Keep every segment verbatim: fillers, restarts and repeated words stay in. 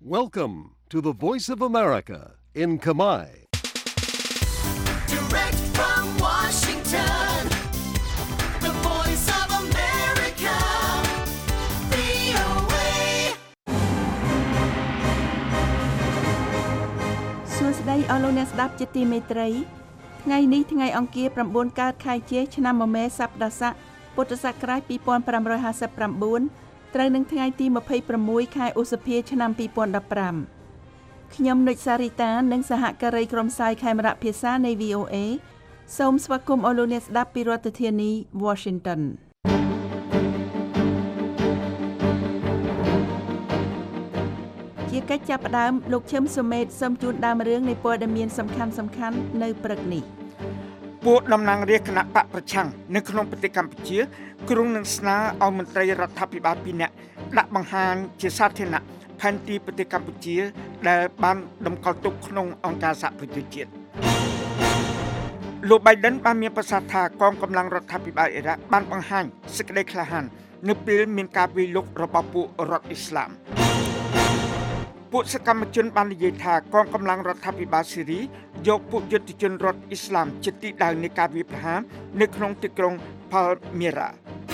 Welcome to the Voice of America in Khmer. Direct from Washington, the Voice of America, វី អូ เอសួស្តីអស់លោកអ្នកស្ដាប់ជាទីមេត្រីថ្ងៃនេះថ្ងៃអង្គារ9កើតខែជេឆ្នាំមមែសប្តាហ៍ស័កពុទ្ធសករាជ2559ត្រូវនឹងថ្ងៃទី26ខែឧសភាឆ្នាំ2015ខ្ញុំនុចសារីតានិងសហការីក្រុមផ្សាយខេមរៈភាសានៃ វី អូ เอ សូមស្វាគមន៍អស់លោកអ្នកស្ដាប់ពីរដ្ឋធានី Washington ជាកិច្ចចាប់ផ្ដើមលោកឈឹមសុមេតសូមជូនដើមរឿងនៃព័ត៌មានសំខាន់សំខាន់នៅព្រឹកនេះពួកតំណាងរាស្ត្រគណៈបកប្រឆាំងនៅក្នុងប្រទេសកម្ពុជាគ្រងនឹងស្នើឲ្យមន្ត្រីរដ្ឋាភិបាលពីរនាក់ដាក់បង្ហាញជាសាធារណៈផែនទីប្រទេសកម្ពុជាដែលបានតម្កល់ទុកក្នុងអង្គការសហប្រជាជាតិលោក Biden បានមានប្រសាសន៍ថាកងកម្លាំងរដ្ឋាភិបាលអ៊ីរ៉ាក់បានបង្ហាញសេចក្តីក្លាហាននៅពេលមានការវាយលុករបស់ពួករដ្ឋអ៊ីស្លាមពួកសកម្មជនបាននិយាយថាកងកម្លាំងរដ្ឋាភិបាលស៊េរីយកពួកយុទ្ធជនរដ្ឋអ៊ីស្លាមជាទីដៅនៃការវាយប្រហារនៅក្នុងទីក្រុង Palmyra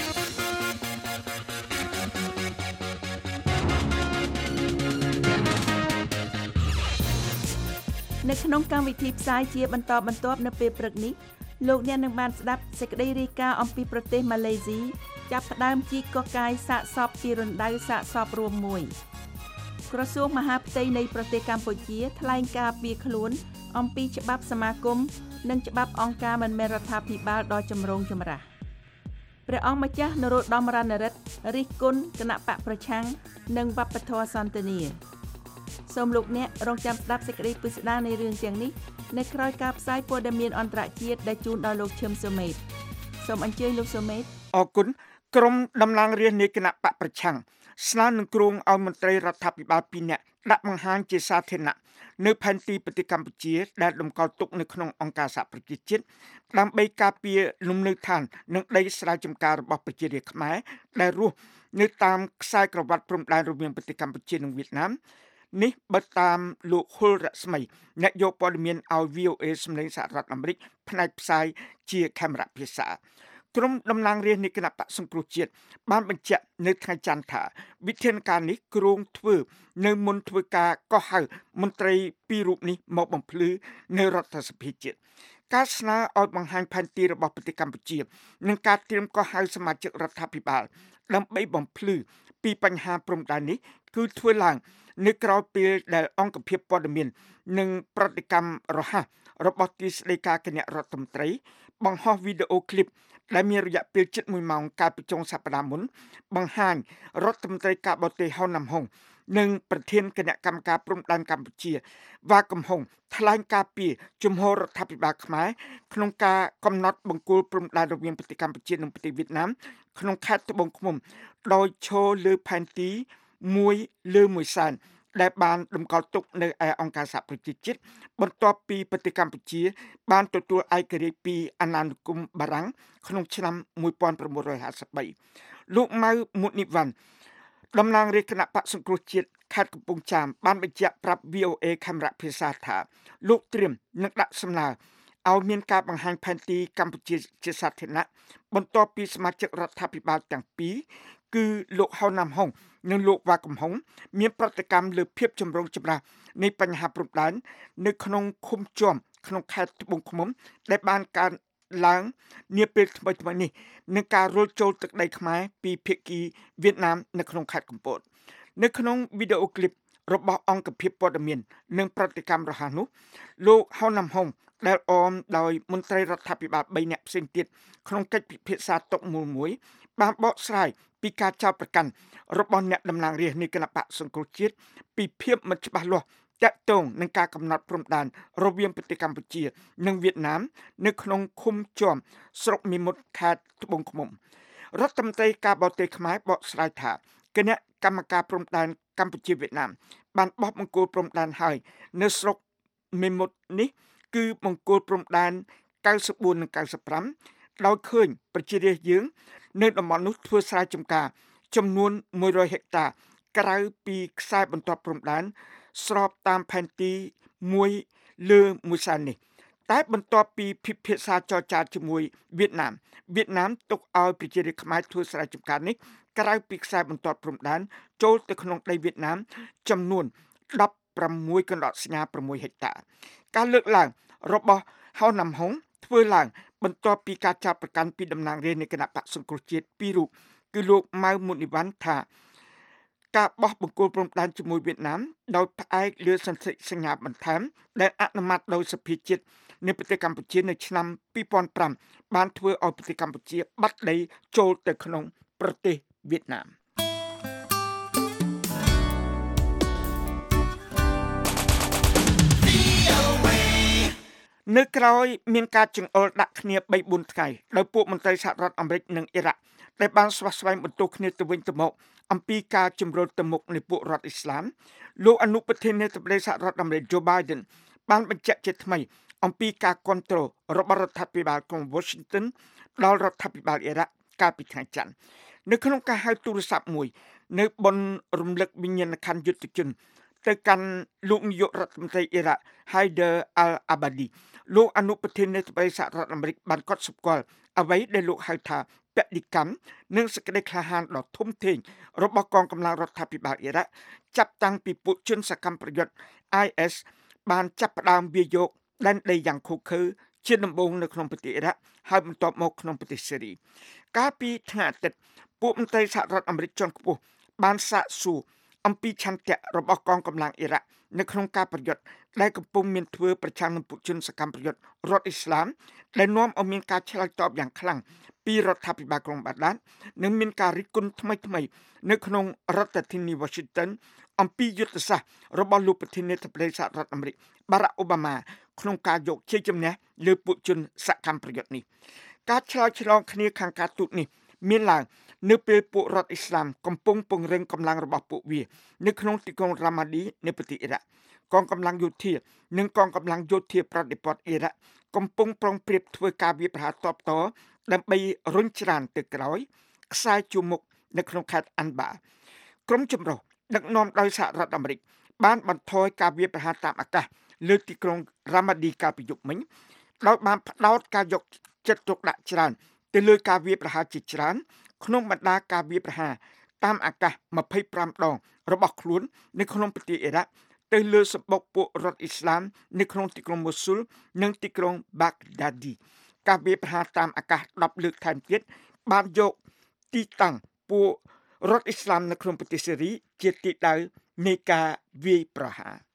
នៅក្នុងកម្មវិធីផ្សាយជាបន្តបន្ទាប់នៅពេលព្រឹកនេះលោកអ្នកនឹងបានស្ដាប់សេចក្តីរាយការណ៍អំពីប្រទេសម៉ាឡេស៊ីចាប់ផ្ដើមជីកកកាយសាកសពពីរណ្ដៅសាកសពរួមមួយក្រសួងមហាផ្ទៃនៃប្រទេសកម្ពុជាថ្លែងការពីខ្លួនអំពីច្បាប់សមាគមនិងច្បាប់អង្គការមិនមែនរដ្ឋាភិបាលដ៏ចម្រូងចម្រាសព្រះអង្គម្ចាស់នរោត្តមរណរដ្ឋរិះគន់គណៈបកប្រឆាំងនិងវប្បធម៌សន្តិនិកសូមលោកអ្នករងចាំស្ដាប់សេចក្តីពិស្ដារនៃរឿងទាំងនេះនៅក្រោយការផ្សាយព័ត៌មានអន្តរជាតិដែលជូនដល់លោកឈឹមសុមេតសូមអញ្ជើញលោកសុមេតអរគុណក្រុមតំណាងរាស្ត្រនៃគណៈបកប្រឆាំងស្នើនឹងគ្រងឲ្យមន្ត្រីរដ្ឋាភិបាលពីរនាក់ដាក់បង្ហាញជាសាធារណៈនៅផែនទីប្រទេសកម្ពុជាដែលតម្កល់ទុកនៅក្នុងអង្គការសហប្រជាជាតិដើម្បីការពារលំនៅឋាននិងដីស្រែចម្ការរបស់ប្រជារាស្ត្រខ្មែរដែលរស់នៅតាមខ្សែក្រវ៉ាត់ព្រំដែនរវាងប្រទេសកម្ពុជានិងវៀតណាមនេះបើតាមលោកហ៊ុលរស្មីអ្នកយកព័ត៌មានឲ្យ វី អូ เอ សម្លេងសហរដ្ឋអាមេរិកផ្នែកផ្សាយជាខេមរៈភាសាក្រុមតំណាងរាស្ត្រនៃគណៈបកសង្គ្រោះជាតិបានបញ្ជាក់នៅថ្ងៃច័ន្ទថាវិធានការនេះគ្រោងធ្វើនៅមុនធ្វើការកោះហៅមន្ត្រីពីររូបនេះមកបំភ្លឺនៅរដ្ឋសភាជាតិការស្នើឲ្យបង្ហាញផែនទីរបស់ប្រទេសកម្ពុជានិងការត្រៀមកោះហៅសមាជិករដ្ឋាភិបាលដើម្បីបំភ្លឺពីបញ្ហាព្រំដែននេះគឺធ្វើឡើងនៅក្រៅពេលដែលអង្គភាពព័ត៌មាននិងប្រតិកម្មរហ័សរបស់ទីស្តីការគណៈរដ្ឋមន្ត្រីបង្ហោះវីដេអូឃ្លីបដែលមានរយៈពេលជិតមួយម៉ោងកាលពីចុងសប្តាហ៍មុនបង្ហាញរដ្ឋមន្ត្រីការបរទេសហុនណាំហុងនិងប្រធានគណៈកម្មការព្រំដែនកម្ពុជាវ៉ាកំហុងថ្លែងការពីជំហររដ្ឋាភិបាលខ្មែរក្នុងការកំណត់បង្គោលព្រំដែនរវាងប្រទេសកម្ពុជានិងប្រទេសវៀតណាមក្នុងខេត្តត្បូងឃ្មុំដោយឈរលើផែនទីមួយលើមួយសែនដែលបានតម្កល់ទុកនៅឯអង្គការសហប្រជាជាតិបន្ទាប់ពីប្រទេសកម្ពុជាបានទទួលឯករាជ្យពីអាណានិគមបារាំងក្នុងឆ្នាំnineteen fifty-threeលោកម៉ៅមុតនីវ៉ាន់តំណាងរាជគណៈបកសង្គ្រោះជាតិខេត្តកំពង់ចាមបានបញ្ជាក់ប្រាប់ វី អូ เอ ខេមរៈភាសាថាលោកត្រៀមនឹងដាក់សំណើឲ្យមានការបង្ហាញផែនទីកម្ពុជាជាសាធារណៈបន្ទាប់ពីសមាជិករដ្ឋាភិបាលទាំងពីរគឺលោកហុនណាំហុងនិងលោកវ៉ាកំហុងមានប្រតិកម្មលើភាពចម្រូងចម្រាសនៃបញ្ហាព្រំដែននៅក្នុងឃុំជាំក្នុងខេត្តត្បូងឃ្មុំដែលបានកើតឡើងនាពេលថ្មីៗនេះនឹងការរុលចូលទឹកដីខ្មែរពីភាគីវៀតណាមនៅក្នុងខេត្តកំពតនៅក្នុងវីដេអូឃ្លីបរបស់អង្គភាពព័ត៌មាននិងប្រតិកម្មរហ័សនោះលោកហុនណាំហុងដែលអមដោយមន្ត្រីរដ្ឋាភិបាល3នាក់ផ្សេងទៀតក្នុងកិច្ចពិភាក្សាតុមូលមួយបានបកស្រាយពីការចោទប្រកាន់របស់អ្នកតំណាងរាស្ត្រនៃគណៈបកសង្គ្រោះជាតិពីភាពមិនច្បាស់លាស់តាក់ទងនឹងការកំណត់ព្រំដែនរវាងប្រទេសកម្ពុជានិងវៀតណាមនៅក្នុងឃុំជាំស្រុកមីមុតខេត្តត្បូងឃ្មុំរដ្ឋមន្ត្រីការបរទេសខ្មែរបកស្រាយថាគណៈកម្មការព្រំដែនកម្ពុជាវៀតណាមបានបោះបង្គោលព្រំដែនហើយនៅស្រុកមីមុតនេះគឺបង្គោលព្រំដែនninety-fourនិងninety-fiveដោយឃើញប្រជារាស្ត្រយើងនៅតំបន់នោះធ្វើស្រែចម្ការចំនួនone hundredហិកតាក្រៅពីខ្សែបន្ទាត់ព្រំដែនស្របតាមផែនទីមួយលើមួយខ្សែនេះតែបន្ទាប់ពីពិភាក្សាចរចាជាមួយវៀតណាមវៀតណាមទុកឲ្យប្រជារាស្ត្រខ្មែរធ្វើស្រែចម្ការនេះក្រៅពីខ្សែបន្ទាត់ព្រំដែនចូលទៅក្នុងដីវៀតណាមចំនួនដប់ប្រាំមួយកណ្ដោសញ្ញាប្រាំមួយហិកតាការលើកឡើងរបស់ហៅណាំហុងធ្វើឡើងបន្ទាប់ពីការចាប់ប្រកាន់ពីតំណាងរាស្ត្រនៃគណៈបក្សសង្គ្រោះជាតិពីររូបគឺលោកម៉ៅមុនីវ៉ាន់ថាការបោះបង្គោលព្រំដែនជាមួយវៀតណាមដោយផ្អែកលើសន្ធិសញ្ញាបន្ថែមដែលអនុម័តដោយសភាជាតិនៃប្រទេសកម្ពុជានៅឆ្នាំពីរពាន់ប្រាំបានធ្វើឲ្យប្រទេសកម្ពុជាបាត់ដីចូលទៅក្នុងប្រទេសវៀតណាមនៅក្រោយមានការចង្អុលដាក់គ្នា បីបួន ថ្ងៃដោយពួកមន្ត្រីសហរដ្ឋអាមេរិកនិងអ៊ីរ៉ាក់ដែលបានស្វាស្វែងបន្ទោសគ្នាទៅវិញទៅមកអំពីការជំរុញទៅមុខនៃពួករដ្ឋអ៊ីស្លាមលោកអនុប្រធានាធិបតីសហរដ្ឋអាមេរិក Joe Biden បានបញ្ជាក់ជាថ្មីអំពីការគាំទ្ររបស់រដ្ឋាភិបាលក្រុង Washington ដល់រដ្ឋាភិបាលអ៊ីរ៉ាក់កាលពីថ្ងៃច័ន្ទនៅក្នុងការហៅទូរស័ព្ទមួយនៅបនរំលឹកវិញ្ញាណក្ខន្ធយុទ្ធជនទៅកាន់លោកនាយករដ្ឋមន្ត្រីអ៊ីរ៉ាក់ Haider al-Abadi លោកអនុប្រធានាធិបតីសហរដ្ឋអាមេរិកបានកត់សម្គាល់អ្វីដែលលោកហៅថាបដិកម្មនិងសេចក្តីក្លាហានដ៏ធំធេងរបស់កងកម្លាំងរដ្ឋាភិបាលអ៊ីរ៉ាក់ចាប់តាំងពីពួកជនសកម្មប្រយុទ្ធ I S បានចាប់ផ្ដើមវាយកដែនដីយ៉ាងឃោរឃៅជាដំបូងនៅក្នុងប្រទេសអ៊ីរ៉ាក់ហើយបន្ទាប់មកក្នុងប្រទេសសេរីកាលពីថ្ងៃអាទិត្យពួកមន្ត្រីសហរដ្ឋអាមេរិកជាន់ខ្ពស់បានសាកសួរអំពីឆន្ទៈរបស់កងកម្លាំងអ៊ីរ៉ាក់នៅក្នុងការប្រយុទ្ធដែលកំពុងមានធ្វើប្រឆាំងនឹងពួកជនសកម្មប្រយុទ្ធរដ្ឋអ៊ីស្លាមដែលនាំឲ្យមានការឆ្លើយតបយ៉ាងខ្លាំងពីរដ្ឋាភិបាលក្រុងបាដាតនិងមានការរិះគន់ថ្មីថ្មីនៅក្នុងរដ្ឋធានី Washington អំពីយុទ្ធសាស្ត្ររបស់លោកប្រធានាធិបតីសហរដ្ឋអាមេរិក Barack Obama ក្នុងការយកជ័យជំនះលើពួកជនសកម្មប្រយុទ្ធនេះការឆ្លើយឆ្លងគ្នាខាងការទូតនេះមានឡើងនៅពេលពួករដ្ឋអ៊ីស្លាមកំពុងពង្រឹងកម្លាំងរបស់ពួកវានៅក្នុងទីក្រុងរ៉ាម៉ាឌីនៃប្រទេសអ៊ីរ៉ាក់កងកម្លាំងយោធានិងកងកម្លាំងយោធាប្រតិបត្តិអ៊ីរ៉ាក់កំពុងប្រុងប្រៀបធ្វើការវាយប្រហារតបតដើម្បីរុញច្រានទៅក្រោយខ្សែជួរមុខនៅក្នុងខេត្តអាន់បាក្រុមចម្រុះដឹកនាំដោយសហរដ្ឋអាមេរិកបានបន្ថយការវាយប្រហារតាមអាកាសលើទីក្រុងរ៉ាម៉ាឌីកាលពីយប់មិញដោយបានផ្ដោតការយកចិត្តទុកដាក់ច្រើនទៅលើការវាយប្រហារជាច្រើនក្នុងបណ្ដាការវាយប្រហារតាមអាកាសម្ភៃប្រាំដងរបស់ខ្លួននៅក្នុងប្រទេសអ៊ីរ៉ាក់ទៅលើសម្បុកពួករដ្ឋអ៊ីស្លាមនៅក្នុងទីក្រុងម៉ូស៊ូលនិងទីក្រុងបាក់ដាឌីការវាយប្រហារតាមអាកាសដប់លើកថែមទៀតបានយកទីតាំងពួករដ្ឋអ៊ីស្លាមនៅក្នុងប្រទេសសេរីជាទីដៅនៃការវាយប្រហារ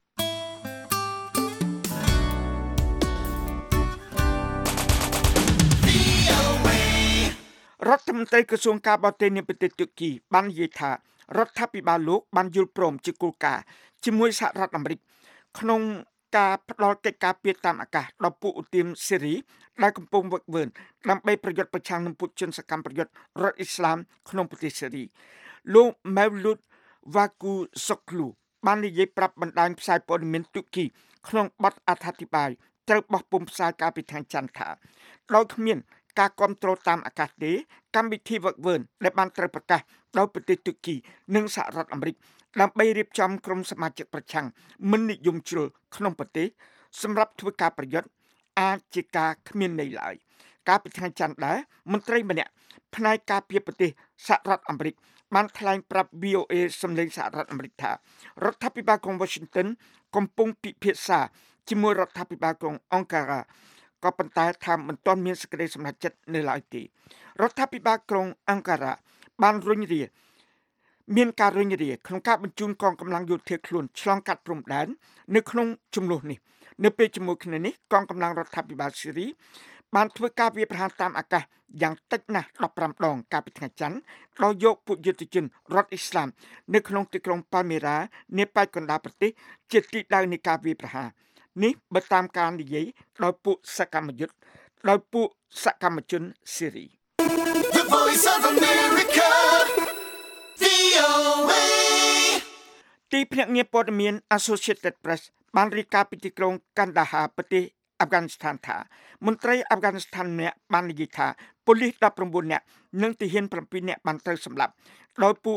រដ្ឋមន្ត្រីក្រសួងការបរទេសនៃប្រទេសទូគីបាននិយាយថារដ្ឋាភិបាលលោកបានយល់ព្រមជាគោលការណ៍ជាមួយសហរដ្ឋអាមេរិកក្នុងការផ្ដល់កិច្ចការពារតាមអាកាសដល់ពួកឧទាមសេរីដែលកំពុងវឹកវើដើម្បីប្រយុទ្ធប្រឆាំងនឹងពួកជនសកម្មប្រយុទ្ធរដ្ឋអ៊ីស្លាមក្នុងប្រទេសសេរីលោក Mevlut Cavusoglu បាននិយាយប្រាប់បណ្ដាញផ្សាយព័ត៌មានទូគីក្នុងបទអត្ថាធិប្បាយត្រូវបោះពុម្ពផ្សាយកាលពីថ្ងៃច័ន្ទថាដោយគ្មានការគ្រប់គ្រងតាមអាកាសទេកម្មវិធីវឹកវើដែលបានត្រូវប្រកាសដោយប្រទេសទូគីនិងសហរដ្ឋអាមេរិកដើម្បីរៀបចំក្រុមសមាជិកប្រឆាំងមិននិយមជ្រុលក្នុងប្រទេសសម្រាប់ធ្វើការប្រយុទ្ធអាចជាការគ្មានន័យឡើយកាលពីថ្ងៃច័ន្ទដែរមន្ត្រីម្នាក់ផ្នែកការពារប្រទេសសហរដ្ឋអាមេរិកបានថ្លែងប្រាប់ V O A សម្លេងសហរដ្ឋអាមេរិកថារដ្ឋាភិបាលក្រុង Washington កំពុងពិភាក្សាជាមួយរដ្ឋាភិបាលក្រុងអង្ការ៉ាក៏ប៉ុន្តែថាមិនទាន់មានសេចក្តីសម្រេចចិត្តនៅឡើយទេរដ្ឋាភិបាលក្រុងអង្ការ៉ាបានរុញរាមានការរុញរាក្នុងការបញ្ជូនកងកម្លាំងយោធាខ្លួនឆ្លងកាត់ព្រំដែននៅក្នុងជំនួសនេះនៅពេលជាមួយគ្នានេះកងកម្លាំងរដ្ឋាភិបាលសេរីបានធ្វើការវាយប្រហារតាមអាកាសយ៉ាងតិចណាស់ដប់ប្រាំដងកាលពីថ្ងៃច័ន្ទដោយយកពួកយុទ្ធជនរដ្ឋអ៊ីស្លាមនៅក្នុងទីក្រុងប៉ាមេរ៉ានៃប៉ែកកណ្ដាលប្រទេសជាទីដៅនៃការវាយប្រហារនេះបើតាមការនិយាយដោយពួកសកម្មយុទ្ធដោយពួកសកម្មជនសេរី The Voice of America វី អូ เอទីភ្នាក់ងារព័ត៌មាន Associated Press បានរាយការណ៍ពីទីក្រុងកាន់ដាហាប្រទេសអាហ្វហ្គានីស្ថានថាមន្ត្រីអាហ្វហ្គានីស្ថានម្នាក់បាននិយាយថាប៉ូលីសដប់ប្រាំបួននាក់និងទាហានប្រាំពីរនាក់បានត្រូវសម្លាប់ដោយពួក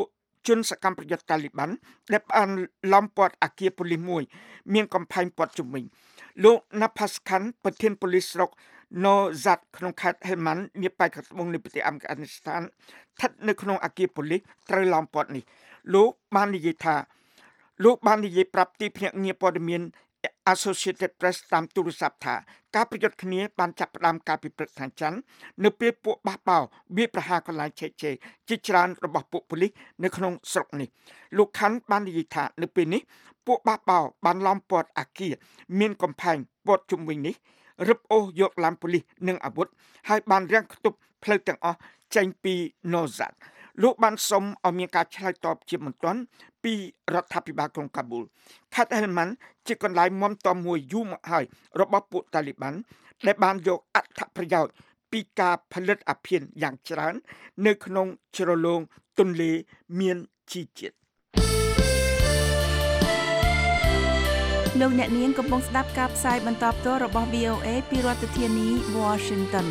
ជនសកម្មប្រយុទ្ធតាលីបានដែលបានឡោមព័ទ្ធអគារប៉ូលីសមួយមានកំផែងព័ទ្ធជុំវិញលោក Nafas Khan ប្រធានប៉ូលីសស្រុក Nozat ក្នុងខេត្ត Helmand នាប៉ែកខាងត្បូងនៃប្រទេសអាហ្វហ្គានីស្ថានស្ថិតនៅក្នុងអគារប៉ូលីសត្រូវឡោមព័ទ្ធនេះលោកបាននិយាយថាលោកបាននិយាយប្រាប់ទីភ្នាក់ងារព័ត៌មាន Associated Press តាមទូរស័ព្ទថាការប្រយុទ្ធគ្នាបានចាប់ផ្ដើមកាលពីព្រឹកថ្ងៃច័ន្ទនៅពេលពួកបះបោរវាយប្រហារកន្លែងឆេកឆេរជាច្រើនរបស់ពួកប៉ូលីសនៅក្នុងស្រុកនេះលោកខាន់បាននិយាយថានៅពេលនេះពួកបះបោរបានឡោមព័ទ្ធអគារមានកំផែងព័ទ្ធជុំវិញនេះរឹបអូសយកឡានប៉ូលីសនិងអាវុធហើយបានរាំងខ្ទប់ផ្លូវទាំងអស់ចេញពី Nozat លោកបានសុំឲ្យមានការឆ្លើយតបជាបន្ទាន់ពីរដ្ឋាភិបាលក្រុងកាប៊ូលខេត្ត Helmand ជាកន្លែងមមតំមួយយូរមកហើយរបស់ពួកតាលីបានដែលបានយកអត្ថប្រយោជន៍ពីការផលិតអាភៀនយ៉ាងច្រើននៅក្នុងជ្រលងទន្លេមានជីជាតិលោកអ្នកនាងកំពុងស្ដាប់ការផ្សាយបន្តផ្ទាល់របស់ វី អូ អេ ពីរដ្ឋធានី Washington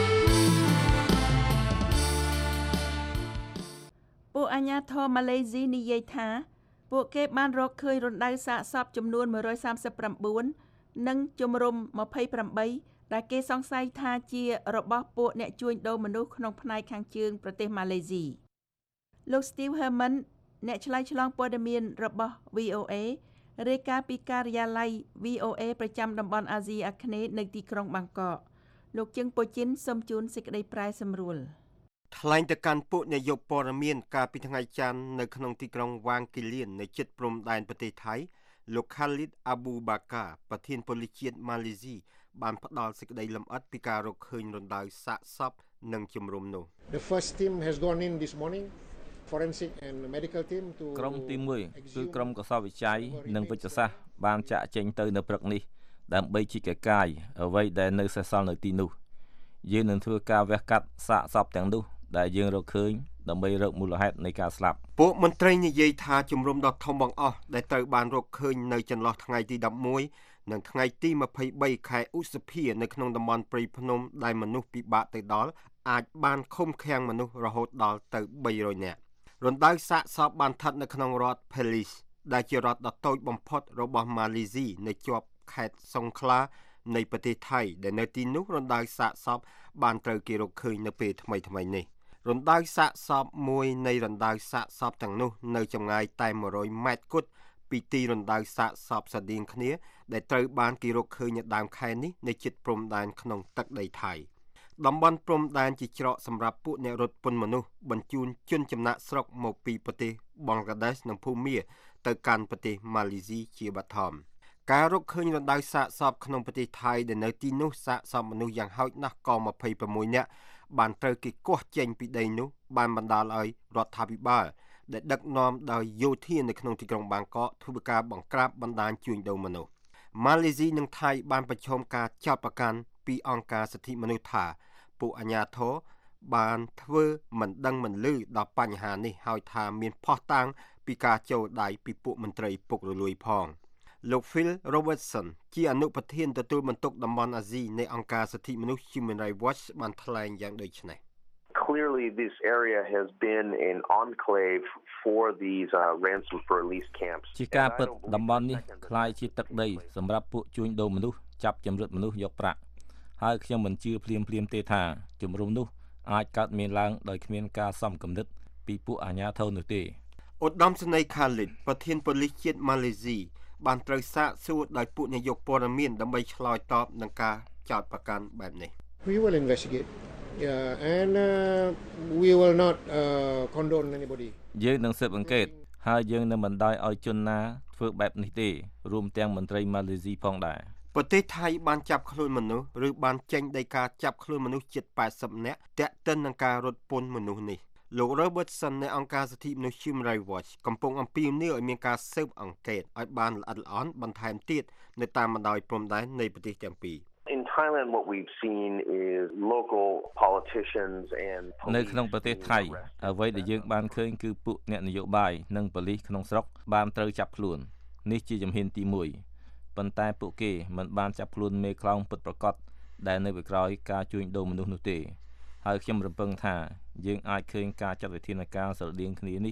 ពួកអាជ្ញាធរម៉ាឡេស៊ីនិយាយថាពួកគេបានរកឃើញរណ្ដៅសាកសពចំនួនone hundred thirty-nineនិងជំរំtwenty-eightដែលគេសង្ស័យថាជារបស់ពួកអ្នកជួញដូរមនុស្សក្នុងផ្នែកខាងជើងប្រទេសម៉ាឡេស៊ីលោក Steve Herman អ្នកឆ្លើយឆ្លងព័ត៌មានរបស់ វី អូ អេ រាយការណ៍ពីការិយាល័យ វី អូ អេ ប្រចាំតំបន់អាស៊ីអាគ្នេយ៍នៅទីក្រុងបាងកកលោកជឹងប៉ូជីនសូមជូនសេចក្តីប្រែសម្រួលថ្លែងទៅកាន់ពួកនាយកព័ត៌មានកាលពីថ្ងៃច័ន្ទនៅក្នុងទីក្រុងវ៉ាងគីលៀននៅជិតព្រំដែនប្រទេសថៃលោក Khalid Abu Bakar ប្រធានប៉ូលីសជាតិម៉ាឡេស៊ីបានផ្ដល់សេចក្តីលម្អិតពីការរកឃើញរណ្ដៅសាកសពនិងជំរំនោះ The first team has gone in this morning forensic and medical team to ក្រុមទីoneគឺក្រុមកសោវិជ្ជានិងវិទ្យាសាស្ត្របានចាក់ចេញទៅនៅព្រឹកនេះដើម្បីជីកកាយអ្វីដែលនៅសេសសល់នៅទីនោះយើងនឹងធ្វើការវះកាត់សាកសពទាំងនោះដែលយើងរកឃើញដើម្បីរកមូលហេតុនៃការស្លាប់ពួកមន្ត្រីនិយាយថាជំរំដ៏ធំបង្អស់ដែលត្រូវបានរកឃើញនៅចន្លោះថ្ងៃទីelevenនិងថ្ងៃទីtwenty-threeខែឧសភានៅក្នុងតំបន់ព្រៃភ្នំដែលមនុស្សពិបាកទៅដល់អាចបានឃុំឃាំងមនុស្សរហូតដល់ទៅthree hundredនាក់រណ្ដៅសាកសពបានស្ថិតនៅក្នុងរដ្ឋ Perlis ដែលជារដ្ឋដ៏តូចបំផុតរបស់ម៉ាឡេស៊ីនៅជាប់ខេត្តសុងក្លានៃប្រទេសថៃដែលនៅទីនោះរណ្ដៅសាកសពបានត្រូវគេរកឃើញនៅពេលថ្មីៗនេះរណ្ដៅសាកសពមួយនៃរណ្ដៅសាកសពទាំងនោះនៅចម្ងាយតែone hundredម៉ែត្រគត់ពីទីរណ្ដៅសាកសពស្តៀងគ្នាដែលត្រូវបានគេរកឃើញនៅដើមខែនេះនៅជិតព្រំដែនក្នុងទឹកដីថៃតំបន់ព្រំដែនជាច្រកសម្រាប់ពួកអ្នករត់ពន្ធមនុស្សបញ្ជូនជនចំណាក់ស្រុកមកពីប្រទេសបង់ក្លាដេសនិងភូមាទៅកាន់ប្រទេសម៉ាឡេស៊ីជាបឋមការរកឃើញរណ្ដៅសាកសពក្នុងប្រទេសថៃដែលនៅទីនោះសាកសពមនុស្សយ៉ាងហោចណាស់ក៏twenty-sixនាក់បានត្រូវគេគាស់ចេញពីដីនោះបានបណ្ដាលឲ្យរដ្ឋាភិបាលដែលដឹកនាំដោយយោធានៅក្នុងទីក្រុងបាងកកធ្វើការបង្ក្រាបបណ្ដាញជួញដូរមនុស្សម៉ាឡេស៊ីនិងថៃបានប្រឈមការចោទប្រកាន់ពីអង្គការសិទ្ធិមនុស្សថាពួកអាជ្ញាធរបានធ្វើមិនដឹងមិនឮដល់បញ្ហានេះហើយថាមានភស្តុតាងពីការចូលដៃពីពួកមន្ត្រីពុករលួយផងលោក Phil Robertson ជាអនុប្រធានទទួលបន្ទុកតំបន់អាស៊ីនៃអង្គការសិទ្ធិមនុស្ស Human Rights Watch បានថ្លែងយ៉ាងដូចនេះ Clearly this area has been an enclave for these uh, ransom for release camps ជាការពិតតំបន់នេះคล้ายជាទឹកដីសម្រាប់ពួកជួញដូរមនុស្សចាប់ចម្រិតមនុស្សយកប្រាក់ហើយខ្ញុំមិនជឿភ្លាមភ្លាមទេថាជំរំនោះអាចកើតមានឡើងដោយគ្មានការសំគំនិតពីពួកអាជ្ញាធរនោះទេឧត្តមសេនីយ៍ Khalid ប្រធានប៉ូលីសជាតិម៉ាឡេស៊ីបានត្រូវសាកសួរដោយពួកនាយកព័ត៌មានដើម្បីឆ្លើយតបនឹងការចោទប្រកាន់បែបនេះ We will investigate yeah and uh, we will not uh, condone anybody យើងនឹងស៊ើបអង្កេតហើយយើងនឹងមិនដោយឲ្យជនណាធ្វើបែបនេះទេរួមទាំងមន្ត្រីម៉ាឡេស៊ីផងដែរប្រទេសថៃបានចាប់ខ្លួនមនុស្សឬបានចេញដីកាចាប់ខ្លួនមនុស្សជិតeightyនាក់ទាក់ទិននឹងការរត់ពន្ធមនុស្សនេះលោក Robertson នៃអង្គការសិទ្ធិមនុស្ស Human Rights Watch កំពុងអំពាវនាវឲ្យមានការស៊ើបអង្កេតឲ្យបានល្អិតល្អន់បន្ថែមទៀតនៅតាមបណ្ដោយព្រំដែននៃប្រទេសទាំងពីរ In Thailand what we've seen is local politicians and នៅក្នុងប្រទេសថៃអ្វីដែលយើងបានឃើញគឺពួកអ្នកនយោបាយនិងប៉ូលីសក្នុងស្រុកបានត្រូវចាប់ខ្លួននេះជាជំហានទីoneប៉ុន្តែពួកគេមិនបានចាប់ខ្លួនមេខ្លោងពិតប្រាកដដែលនៅពីក្រោយការជួញដូរមនុស្សនោះទេហើយខ្ញុំរំពឹងថាយើងអាចឃើញការចាត់វិធានការស្រដៀងគ្នានេះ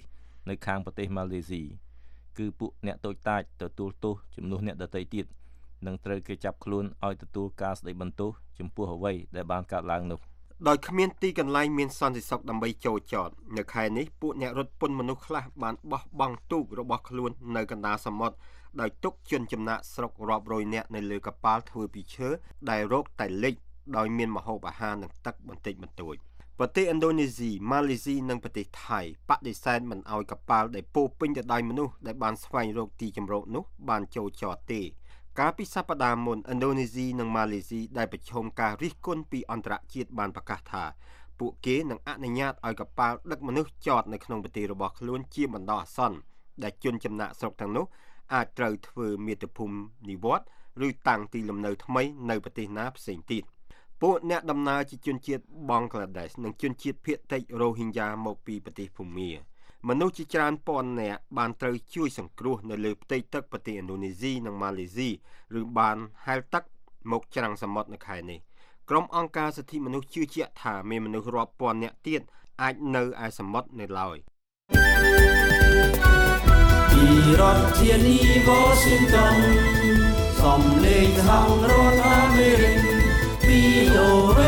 នៅខាងប្រទេសម៉ាឡេស៊ីគឺពួកអ្នកតូចតាចទទួលទោសជំនួសអ្នកដទៃទៀតនឹងត្រូវគេចាប់ខ្លួនឲ្យទទួលការស្ដីបន្ទោសចំពោះអ្វីដែលបានកើតឡើងនោះដោយគ្មានទីកន្លែងមានសន្តិសុខដើម្បីចូលចតនៅខែនេះពួកអ្នករត់ពន្ធមនុស្សខ្លះបានបោះបង់ទូករបស់ខ្លួននៅកណ្ដាលសមុទ្រដោយទុកជនចំណាក់ស្រុករាប់រយនាក់នៅលើកប៉ាល់ធ្វើពីឈើដែលរកតែលិចដោយមានម្ហូបអាហារនិងទឹកបន្តិចបន្តួចប្រទេសឥណ្ឌូនេស៊ីម៉ាឡេស៊ីនិងប្រទេសថៃបដិសេធមិនឲ្យកប៉ាល់ដែលពោពេញទៅដោយមនុស្សដែលបានស្វែងរកទីជម្រកនោះបានចូលចតទេកាលពីសប្តាហ៍មុនឥណ្ឌូនេស៊ីនិងម៉ាឡេស៊ីដែលប្រឈមការរិះគន់ពីអន្តរជាតិបានប្រកាសថាពួកគេនឹងអនុញ្ញាតឲ្យកប៉ាល់ដឹកមនុស្សចតនៅក្នុងប្រទេសរបស់ខ្លួនជាបណ្ដោះអាសន្នដែលជនចំណាក់ស្រុកទាំងនោះអាចត្រូវធ្វើមាតុភូមិនិវត្តន៍ឬតាំងទីលំនៅថ្មីនៅប្រទេសណាផ្សេងទៀតពួកអ្នកដំណើរជាជនជាតិបង់ក្លាដេសនិងជនជាតិភាគតិចរ៉ូហីញ៉ាមកពីប្រទេសភូមាមនុស្សជាច្រើនពាន់នាក់បានត្រូវជួយសង្គ្រោះនៅលើផ្ទៃទឹកប្រទេសឥណ្ឌូនេស៊ីនិងម៉ាឡេស៊ីឬបានហែលទឹកមកច្រាំងសមុទ្រនៅខែនេះក្រុមអង្គការសិទ្ធិមនុស្សជឿជាក់ថាមានមនុស្សរាប់ពាន់នាក់ទៀតអាចនៅឯសមុទ្រនៅឡើយពីរដ្ឋធានី Washington សំឡេងសហរដ្ឋអាមេរិក វី អូ เอ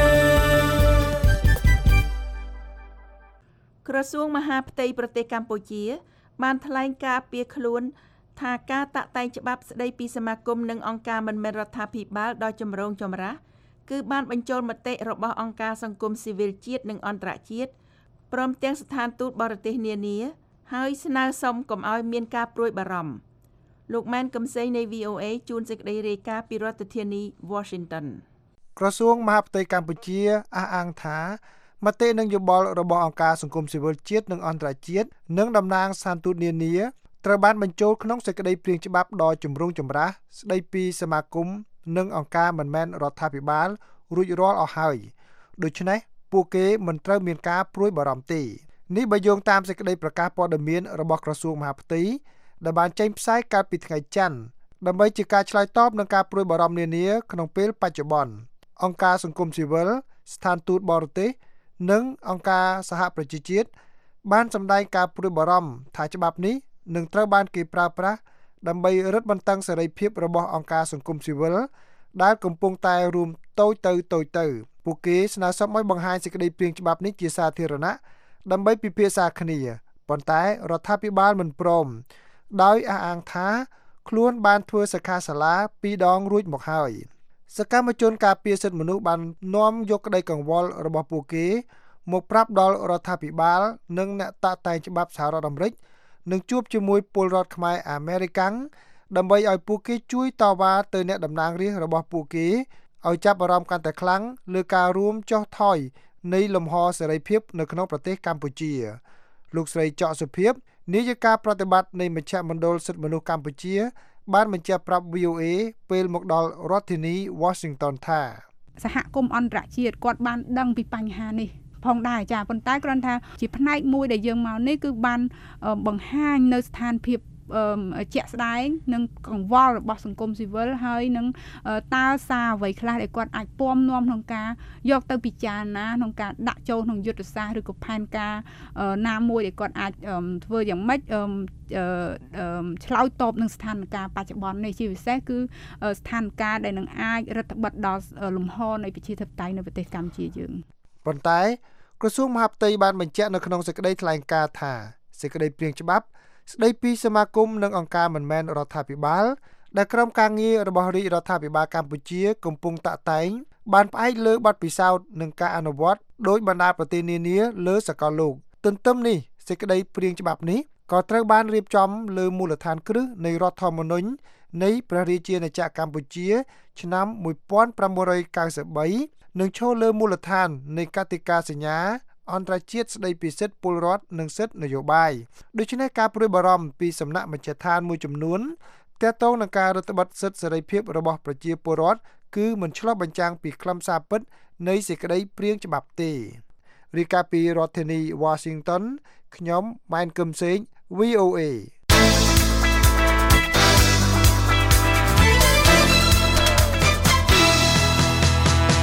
ក្រសួងមហាផ្ទៃប្រទេសកម្ពុជាបានថ្លែងការពីខ្លួនថាការតាក់តែងច្បាប់ស្ដីពីសមាគមនិងអង្គការមិនមែនរដ្ឋាភិបាលដ៏ចម្រូងចម្រាសគឺបានបញ្ចូលមតិរបស់អង្គការសង្គមស៊ីវិលជាតិនិងអន្តរជាតិព្រមទាំងស្ថានទូតបរទេសនានាហើយស្នើសុំកុំឲ្យមានការព្រួយបារម្ភលោកម៉ែនកំសែងនៃ វី អូ เอ ជួនសេចក្តីរាយការណ៍ពីរដ្ឋធានី Washington ក្រសួងមហាផ្ទៃកម្ពុជាអះអាងថាមតិនិងយោបល់របស់អង្គការសង្គមស៊ីវិលជាតិនិងអន្តរជាតិនិងតំណាងស្ថានទូតនានាត្រូវបានបញ្ចូលក្នុងសេចក្តីព្រាងច្បាប់ដ៏ចម្រូងចម្រាសស្តីពីសមាគមនិងអង្គការមិនមែនរដ្ឋាភិបាលរួចរាល់អស់ហើយដូច្នេះពួកគេមិនត្រូវមានការព្រួយបារម្ភទេនេះបើយោងតាមសេចក្តីប្រកាសព័ត៌មានរបស់ក្រសួងមហាផ្ទៃដែលបានចេញផ្សាយកាលពីថ្ងៃច័ន្ទដើម្បីជាការឆ្លើយតបនឹងការព្រួយបារម្ភនានាក្នុងពេលបច្ចុប្បន្នអង្គការសង្គមស៊ីវិលស្ថានទូតបរទេសនិងអង្គការសហប្រជាជាតិបានសម្ដែងការព្រួយបារម្ភថាច្បាប់នេះនឹងត្រូវបានគេប្រើប្រាស់ដើម្បីរឹតបន្តឹងសេរីភាពរបស់អង្គការសង្គមស៊ីវិលដែលកំពុងតែរួមតូចទៅតូចទៅពួកគេស្នើសុំឲ្យបង្ហាញសេចក្តីព្រាងច្បាប់នេះជាសាធារណៈដើម្បីពិភាក្សាគ្នាប៉ុន្តែរដ្ឋាភិបាលមិនព្រមដោយអះអាងថាខ្លួនបានធ្វើសិក្ខាសាលាពីរដងរួចមកហើយសកម្មជនការពារសិទ្ធិមនុស្សបាននាំយកក្តីកង្វល់របស់ពួកគេមកប្រាប់ដល់រដ្ឋាភិបាលនិងអ្នកតាក់តែងច្បាប់សហរដ្ឋអាមេរិកនឹងជួបជាមួយពលរដ្ឋខ្មែរអាមេរិកាំងដើម្បីឲ្យពួកគេជួយតវ៉ាទៅអ្នកតំណាងរាស្ត្ររបស់ពួកគេឲ្យចាប់អារម្មណ៍កាន់តែខ្លាំងលើការរួមចុះថយនៃលំហសេរីភាពនៅក្នុងប្រទេសកម្ពុជាលោកស្រីចော့សុភាពនាយិកាប្រតិបត្តិនៃមជ្ឈមណ្ឌលសិទ្ធិមនុស្សកម្ពុជាបានបញ្ជាក់ប្រាប់ វី អូ เอ ពេលមកដល់រដ្ឋធានី Washington ថាសហគមន៍អន្តរជាតិគាត់បានដឹងពីបញ្ហានេះផងដែរចាប៉ុន្តែគ្រាន់ថាជាផ្នែកមួយដែលយើងមកនេះគឺបានបង្ហាញនៅស្ថានភាពជាក់ស្ដែងនិងកង្វល់របស់សង្គមស៊ីវិលហើយនឹងតើសារអ្វីខ្លះដែលគាត់អាចពំនាំក្នុងការយកទៅពិចារណាក្នុងការដាក់ចូលក្នុងយុទ្ធសាស្ត្រឬក៏ផែនការណាមួយដែលគាត់អាចធ្វើយ៉ាងម៉េចឆ្លើយតបនឹងស្ថានភាពបច្ចុប្បន្ននេះជាពិសេសគឺស្ថានភាពដែលនឹងអាចរដ្ឋបិទដល់លំហនៃប្រជាធិបតេយ្យនៅប្រទេសកម្ពុជាយើងប៉ុន្តែក្រសួងមហាផ្ទៃបានបញ្ជាក់នៅក្នុងសេចក្តីថ្លែងការណ៍ថាសេចក្តីព្រាងច្បាប់ស្ដីពីសមាគមនិងអង្គការមិនមែនរដ្ឋាភិបាលដែលក្រុមការងាររបស់រាជរដ្ឋាភិបាលកម្ពុជាកំពុងតាក់តែងបានផ្អែកលើបទពិសោធន៍និងការអនុវត្តដោយបណ្ដាប្រទេសនានាលើសកលលោកទន្ទឹមនេះសេចក្តីព្រាងច្បាប់នេះក៏ត្រូវបានរៀបចំលើមូលដ្ឋានគ្រឹះនៃរដ្ឋធម្មនុញ្ញនៃព្រះរាជាណាចក្រកម្ពុជាឆ្នាំmột nghìn tám trăm chín mươi baនិងឈលលើមូលដ្ឋាននៃកតិកាសញ្ញាអន្តរជាតិស្ដីពីសិទ្ធិពលរដ្ឋនិងសិទ្ធិនយោបាយដូច្នេះការព្រួយបារម្ភពីសំណាក់មជ្ឈដ្ឋានមួយចំនួនទាក់ទងនឹងការរដ្ឋបិទសិទ្ធិសេរីភាពរបស់ប្រជាពលរដ្ឋគឺមិនឆ្លុះបញ្ចាំងពីខ្លឹមសារពិតនៃសេចក្តីព្រាងច្បាប់ទេរាយការណ៍ពីរដ្ឋធានី Washington ខ្ញុំម៉ែនគឹមសេង វី អូ เอ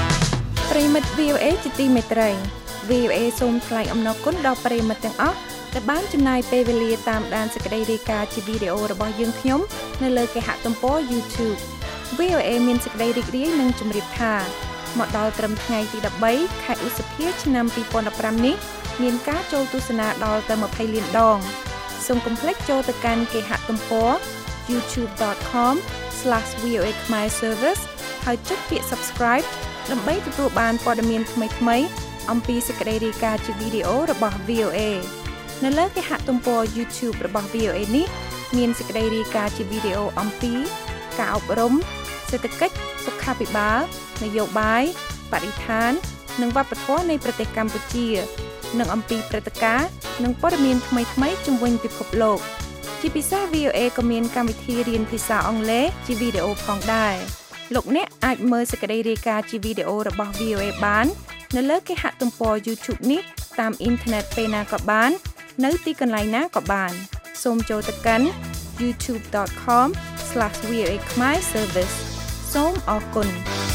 ប្រិមិត្ត វី អូ เอ ជាទីមេត្រី វី អូ เอ សូមថ្លែងអំណរគុណដល់ប្រិមិត្តទាំងអស់ដែលបានចំណាយពេលវេលាតាមដានសេចក្តីរាយការណ៍ជាវីដេអូរបស់យើងខ្ញុំនៅលើគេហទំព័រ YouTube វី អូ เอ មានសេចក្តីរីករាយនឹងជម្រាបថាមកដល់ត្រឹមថ្ងៃទី13ខែឧសភាឆ្នាំពីរពាន់ដប់ប្រាំនេះមានការចូលទស្សនាដល់ទៅยี่สิบលានដងសូមកុំភ្លេចចូលទៅកាន់គេហទំព័រ ยูทูบ ដត คอม ស្លាស វី អូ เอ ខ្មែរ Service ហើយចុចពាក្យ Subscribe ដើម្បីទទួលបានព័ត៌មានថ្មីៗអំពីសេចក្តីរាយការណ៍ជាវីដេអូរបស់ វី អូ เอ នៅលើគេហទំព័រ YouTube របស់ វី អូ เอ នេះមានសេចក្តីរាយការណ៍ជាវីដេអូអំពីការអប់រំសេដ្ឋកិច្ចសុខាភិបាលនយោបាយបរិស្ថាននិងវប្បធម៌នៃប្រទេសកម្ពុជានិងអំពីព្រឹត្តិការណ៍និងព័ត៌មានថ្មីៗជុំវិញពិភពលោកជាពិសេស វី អូ เอ ក៏មានកម្មវិធីរៀនភាសាអង់គ្លេសជាវីដេអូផងដែរលោកអ្នកអាចមើលសេចក្តីរាយការណ៍ជាវីដេអូរបស់ វី អូ เอ បាននៅលើគេហទំព័រ YouTube នេះតាមអ៊ីនធឺណិតពេលណាក៏បាននៅទីកន្លែងណាក៏បានសូមចូលទៅកាន់ ยูทูบ ដត คอม ស្លាស វី អូ เอ ខ្មែរ Service សូមអរគុណ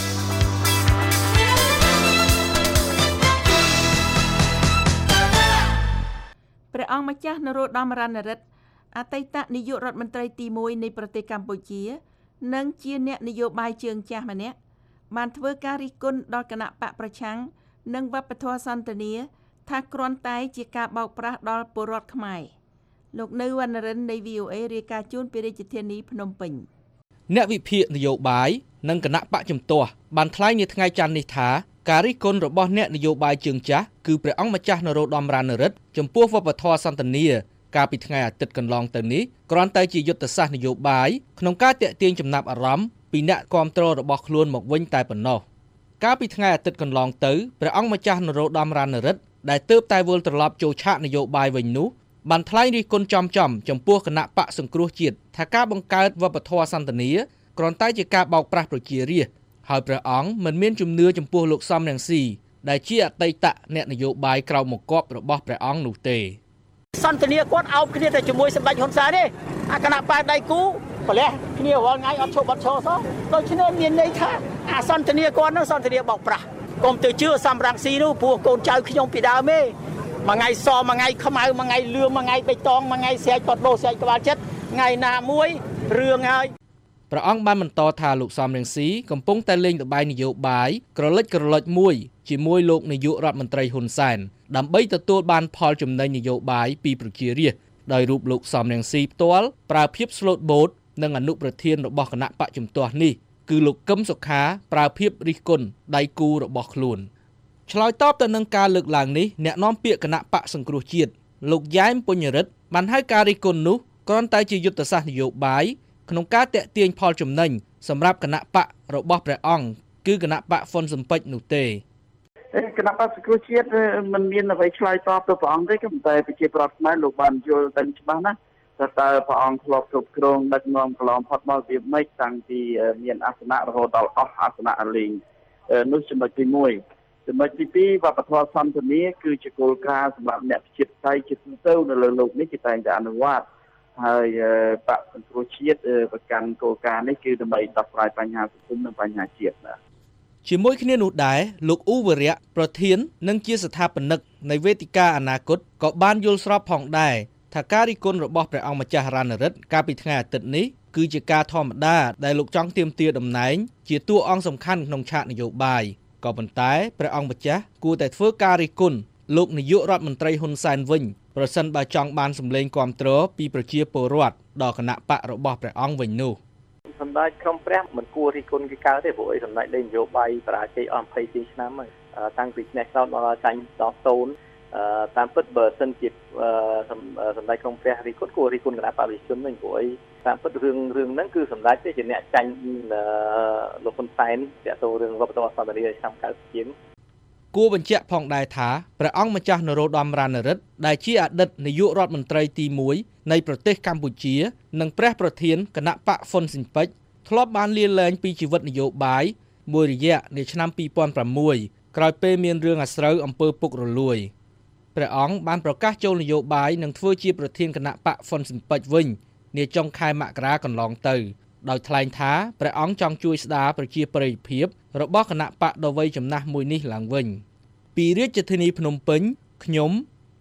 ព្រះអង្គម្ចាស់នរោត្តម រណរដ្ឋអតីតនាយករដ្ឋមន្ត្រីទីមួយនៃប្រទេសកម្ពុជានិងជាអ្នកនយោបាយជើងចាស់ម្នាក់បានធ្វើការរិះគន់ដល់គណៈបកប្រឆាំងនិងវប្បធម៌សន្តានាថាគ្រាន់តែជាការបោកប្រាស់ដល់ពលរដ្ឋខ្មែរលោកនៅវណ្ណរិននៃ វី អូ เอ រាយការណ៍ជូនពីរាជធានីភ្នំពេញអ្នកវិភាគនយោបាយនិងគណៈបកជំទាស់បានថ្លែងនៅថ្ងៃច័ន្ទនេះថាការរិះគន់របស់អ្នកនយោបាយជើងចាស់គឺព្រះអង្គម្ចាស់នរោត្តម រណរដ្ឋចំពោះវប្បធម៌សន្តានាកាលពីថ្ងៃអាទិត្យកន្លងទៅនេះគ្រាន់តែជាយុទ្ធសាស្ត្រនយោបាយក្នុងការទាក់ទាញចំណាប់អារម្មណ៍ពីអ្នកគាំទ្ររបស់ខ្លួនមកវិញតែប៉ុណ្ណោះកាលពីថ្ងៃអាទិត្យកន្លងទៅព្រះអង្គម្ចាស់នរោត្តម រណរដ្ឋដែលទើបតែវិលត្រឡប់ចូលឆាកនយោបាយវិញនោះបានថ្លែងរិះគន់ចំចំចំពោះគណៈបកសង្គ្រោះជាតិថាការបង្កើតវប្បធម៌សន្តានាគ្រាន់តែជាការបោកប្រាស់ប្រជារាស្ត្រហើយព្រះអង្គមិនមានជំនឿចំពោះលោកសំរងស៊ីដែលជាអតីតអ្នកនយោបាយក្រៅមកគប់របស់ព្រះអង្គនោះទេសន្តានាគាត់អោបគ្នាតែជាមួយសម្ដេចហ៊ុនសែនទេអាគណៈបកដៃគូប្រលះគ្នារាល់ថ្ងៃអត់ឈប់អត់ឈរសោះដូច្នេះមានន័យថាអាសន្តានាគាត់នោះសន្តានាបោកប្រាស់កុំទៅជឿសំរងស៊ីនោះព្រោះកូនចៅខ្ញុំពីដើមទេមួយថ្ងៃសមួយថ្ងៃខ្មៅមួយថ្ងៃលឿងមួយថ្ងៃបៃតងមួយថ្ងៃស្រែកគាត់ដោស្រែកក្បាលចិត្តថ្ងៃណាមួយរឿងហើយព្រះអង្គបានបន្តថាលោកសំរងស៊ីកំពុងតែលេងល្បែងនយោបាយក្រលិចក្រលុចមួយជាមួយលោកនាយករដ្ឋមន្ត្រីហ៊ុនសែនដើម្បីទទួលបានផលចំណេញនយោបាយពីប្រជារាស្ត្រដោយរូបលោកសំរងស៊ីផ្ទាល់ប្រើភាពស្លូតបូតនិងអនុប្រធានរបស់គណៈបកជំទាស់នេះគឺលោកកឹមសុខាប្រើភាពរិះគន់ដៃគូរបស់ខ្លួនឆ្លើយតបទៅនឹងការលើកឡើងនេះអ្នកនាំពាក្យគណៈបកសង្គ្រោះជាតិលោកយ៉ែមពុញរិទ្ធបានហៅការរិះគន់នោះគ្រាន់តែជាយុទ្ធសាស្ត្រនយោបាយក្នុងការតាក់ទាញផលចំណេញសម្រាប់គណៈបករបស់ព្រះអង្គគឺគណៈបកហ្វុនស៊ិមពេចនោះទេគណៈបកសង្គ្រោះជាតិមិនមានអ្វីឆ្លើយតបទៅព្រះអង្គទេក៏តែប្រជាប្រដ្ឋខ្មែរលោកបានយល់តែច្បាស់ណាស់ថាតើព្រះអង្គធ្លាប់គ្រប់គ្រងដឹកនាំកន្លងផុតមកវាមិនតាំងពីមានអាសនៈរហូតដល់អស់អាសនៈលេងនោះចំណុចទីមួយចំណុចទីពីរវប្បធម៌សន្តានាគឺជាគោលការណ៍សម្រាប់អ្នកប្រជាធិបតេយ្យជាទូទៅនៅលើលោកនេះគេតែងតែអនុវត្តហើយបកសង្គ្រោះជាតិប្រកាន់គោលការណ៍នេះគឺដើម្បីដោះស្រាយបញ្ហាសង្គមនិងបញ្ហាជាតិបាទជាមួយគ្នានោះដែរលោកអ៊ូវរៈប្រធាននិងជាស្ថាបនិកនៃវេទិកាអនាគតក៏បានយល់ស្របផងដែរថាការរិះគន់របស់ព្រះអង្គម្ចាស់រណរដ្ឋកាលពីថ្ងៃអាទិត្យនេះគឺជាការធម្មតាដែលលោកចង់ទាមទារតំណែងជាតួអង្គសំខាន់ក្នុងឆាកនយោបាយក៏ប៉ុន្តែព្រះអង្គម្ចាស់គួរតែធ្វើការរិះគន់លោកនាយករដ្ឋមន្ត្រីហ៊ុនសែនវិញប្រសិនបើចង់បានសម្លេងគាំទ្រពីប្រជាពលរដ្ឋដល់គណៈបករបស់ព្រះអង្គវិញនោះសម្ដេចក្រុមព្រះមិនគួររិះគន់គេកើតទេព្រោះអីសម្ដេចលេងនយោបាយបរាជ័យអស់ยี่สิบឆ្នាំហើយតាំងពីឆ្នេះឆ្នោតដល់ចាញ់ដល់តូនតាមពិតបើសិនជាសម្ដេចក្រុមព្រះរិះគន់គួររិះគន់គណៈបព្វជិជនវិញព្រោះអីតាមពិតរឿងរឿងហ្នឹងគឺសម្ដេចទេជាអ្នកចាញ់លោកហ៊ុនសែនទាក់ទងរឿងវប្បធម៌សន្តានាឆ្នាំកើតជាងគួរបញ្ជាក់ផងដែរថាព្រះអង្គម្ចាស់នរោត្តម រណរដ្ឋដែលជាអតីតនាយករដ្ឋមន្ត្រីទីមួយនៃប្រទេសកម្ពុជានិងព្រះប្រធានគណៈបកហ្វុនស៊ិនពេចធ្លាប់បានលាលែងពីជីវិតនយោបាយមួយរយៈនាឆ្នាំពីរពាន់ប្រាំមួយក្រោយពេលមានរឿងអាស្រូវអំពើពុករលួយព្រះអង្គបានប្រកាសចូលនយោបាយនិងធ្វើជាប្រធានគណៈបកហ្វុនស៊ិនពេចវិញនាចុងខែមករាកន្លងទៅដោយថ្លែងថាព្រះអង្គចង់ជួយស្ដារប្រជាប្រិយភាពរបស់គណៈបកដ៏វ័យចំណាស់មួយនេះឡើងវិញពីរាជធានីភ្នំពេញខ្ញុំ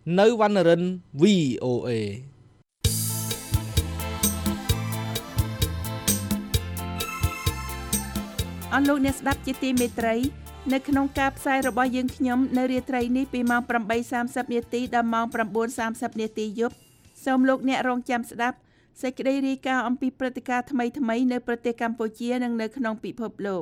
នៅវណ្ណរិន វី អូ เอអស់លោកអ្នកស្ដាប់ជាទីមេត្រីនៅក្នុងការផ្សាយរបស់យើងខ្ញុំនៅរាត្រីនេះពីម៉ោង ប្រាំបីសាមសិប នាទីដល់ម៉ោង ប្រាំបួនសាមសិប នាទីយប់សូមលោកអ្នករងចាំស្ដាប់សេចក្តីរាយការណ៍អំពីព្រឹត្តិការណ៍ថ្មីៗនៅប្រទេសកម្ពុជានិងនៅក្នុងពិភពលោក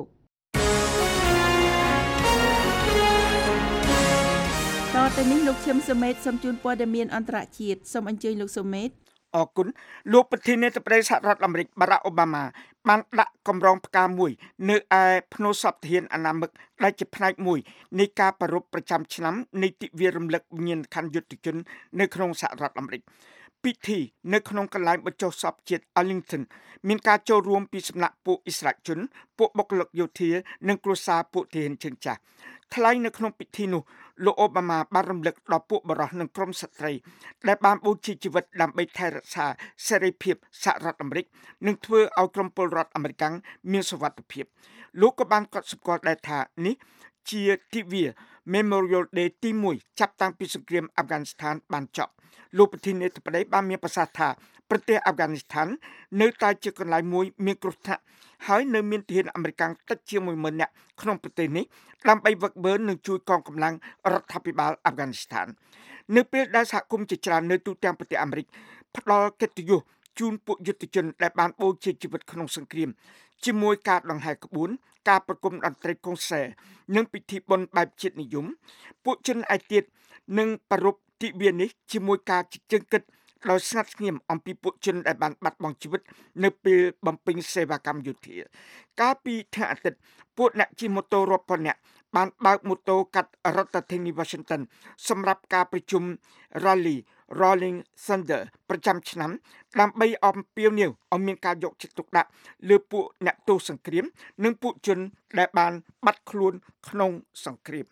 តទៅនេះលោកឈឹមសុមេតសូមជូនព័ត៌មានអន្តរជាតិសូមអញ្ជើញលោកសុមេតអរគុណលោកប្រធានាធិបតីសហរដ្ឋអាមេរិកបារ៉ាក់អូបាម៉ាបានដាក់កម្រងផ្កាមួយនៅឯភ្នូសពធានអនាមិកដែលជាផ្នែកមួយនៃការប្រារព្ធប្រចាំឆ្នាំនៃទិវារំលឹកវិញ្ញាណក្ខន្ធយុទ្ធជននៅក្នុងសហរដ្ឋអាមេរិកពិធីនៅក្នុងកន្លែងបញ្ចុះសពជាតិ Arlington មានការចូលរួមពីសំណាក់ពួកអិសរាជជនពួកបុគ្គលិកយោធានិងគ្រួសារពួកទាហានជើងចាស់ថ្លែងនៅក្នុងពិធីនោះលោកអូបាម៉ាបានរំលឹកដល់ពួកបរិសុទ្ធនិងក្រុមស្ត្រីដែលបានបូជាជីវិតដើម្បីថែរក្សាសេរីភាពសហរដ្ឋអាមេរិកនិងធ្វើឲ្យក្រុមពលរដ្ឋអាមេរិកមានសុវត្ថិភាពលោកក៏បានកត់សម្គាល់ដែរថានេះជាទិវា Memorial Day ទីមួយចាប់តាំងពីសង្គ្រាមអាហ្វហ្គានីស្ថានបានចប់លោកប្រធានាធិបតីបានមានប្រសាសន៍ថាប្រទេសអាហ្វហ្គានីស្ថាននៅតែជាកន្លែងមួយមានគ្រោះថ្នាក់ហើយនៅមានទាហានអាមេរិកតិចជាង មួយម៉ឺន នាក់ក្នុងប្រទេសនេះដើម្បីវឹកវើនិងជួយកងកម្លាំងរដ្ឋាភិបាលអាហ្វហ្គានីស្ថាននៅពេលដែលសហគមន៍ជាច្រើននៅទូទាំងប្រទេសអាមេរិកផ្ដល់កិត្តិយសជូនពួកយុទ្ធជនដែលបានបូជាជីវិតក្នុងសង្គ្រាមជាមួយការដង្ហែក្បួនការប្រគំតន្ត្រីកុងសែរនិងពិធីបុណ្យបែបជាតិនិយមពួកជនឯទៀតនឹងប្រារព្ធទិវានេះជាមួយការជើងគិតដោយស្ងាត់ស្ងៀមអំពីពួកជនដែលបានបាត់បង់ជីវិតនៅពេលបំពេញសេវាកម្មយោធាកាលពីថ្ងៃអាទិត្យពួកអ្នកជិះម៉ូតូរាប់ពាន់នាក់បានបើកម៉ូតូកាត់រដ្ឋធានី Washington សម្រាប់ការប្រជុំ Rally Rolling Thunder ប្រចាំឆ្នាំដើម្បីអំពាវនាវឲ្យមានការយកចិត្តទុកដាក់លើពួកអ្នកទោសសង្គ្រាមនិងពួកជនដែលបានបាត់ខ្លួនក្នុងសង្គ្រាម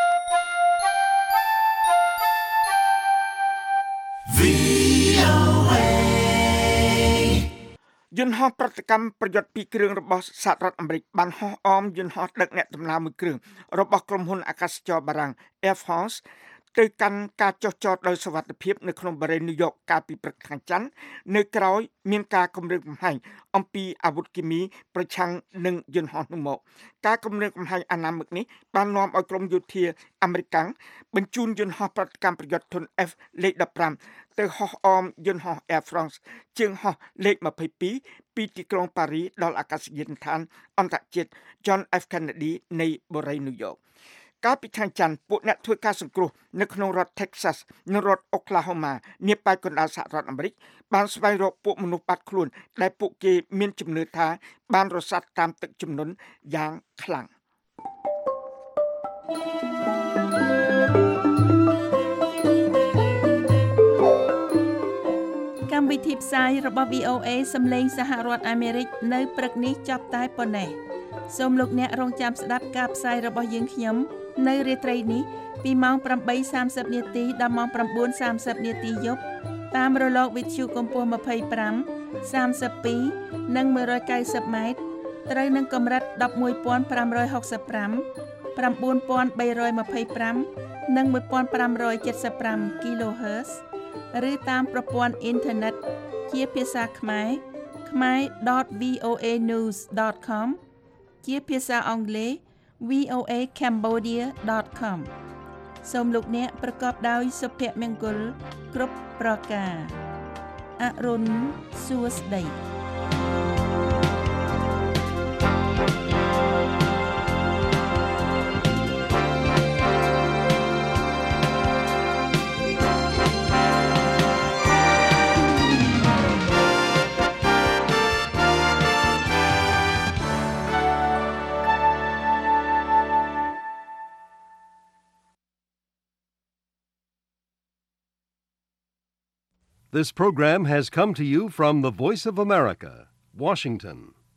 យន្តហោះប្រតិកម្មប្រយុទ្ធពីរគ្រឿងរបស់សហរដ្ឋអាមេរិកបានហោះអមយន្តហោះដឹកអ្នកដំណើរមួយគ្រឿងរបស់ក្រុមហ៊ុនអាកាសចរបារាំង Air France ទៅកាន់ការចុះចតដោយសុវត្ថិភាពនៅក្នុងបរិយាកាសញូវយ៉កកាលពីព្រឹកថ្ងៃច័ន្ទនៅក្រៅមានការគម្រាមកំហែងអំពីអាវុធគីមីប្រឆាំងនឹងយន្តហោះនោះមកការគម្រាមកំហែងអនាមិកនេះបាននាំឲ្យក្រុមយោធាអាមេរិកបញ្ជូនយន្តហោះប្រតិកម្មប្រយុទ្ធធុន F លេខដប់ប្រាំទៅហោះអមយន្តហោះ Air France ជើងហោះលេខម្ភៃពីរពីទីក្រុងប៉ារីដល់អាកាសយានដ្ឋានអន្តរជាតិ John F Kennedy នៃបូរីញូវយ៉កកាលពីថ្ងៃច័ន្ទពួកអ្នកធ្វើការសង្គ្រោះនៅក្នុងរដ្ឋ Texas និងរដ្ឋ Oklahoma នាប៉ែកកណ្ដាលសហរដ្ឋអាមេរិកបានស្វែងរកពួកមនុស្សបាត់ខ្លួនដែលពួកគេមានជំនឿថាបានរសាត់តាមទឹកជំនន់យ៉ាងខ្លាំងកម្មវិធីផ្សាយរបស់ វី អូ เอ សំឡេងសហរដ្ឋអាមេរិកនៅព្រឹកនេះចប់តែប៉ុណ្ណេះសូមលោកអ្នករងចាំស្ដាប់ការផ្សាយរបស់យើងខ្ញុំនៅរាត្រីនេះពីម៉ោង ប្រាំបីសាមសិប នាទីដល់ម៉ោង ប្រាំបួនសាមសិប នាទីយប់តាមរលកវិទ្យុកម្ពស់ ម្ភៃប្រាំ សាមសិបពីរ និង មួយរយកៅសិប ម៉ែត្រត្រូវនឹងកម្រិត ដប់មួយពាន់ប្រាំរយហុកសិបប្រាំ ប្រាំបួនពាន់បីរយម្ភៃប្រាំ និង មួយពាន់ប្រាំរយседសិបប្រាំ kilohertz ឬតាមប្រព័ន្ធអ៊ីនធឺណិតជាភាសាខ្មែរ ខ្មែរ ដត វី អូ เอ ニューส ដត com ជាភាសាអង់គ្លេស វី អូ เอ cambodia ដត com សូមលោកអ្នកប្រកបដោយសុភមង្គលគ្រប់ប្រការអរុនសួស្តី This program has come to you from the Voice of America, Washington.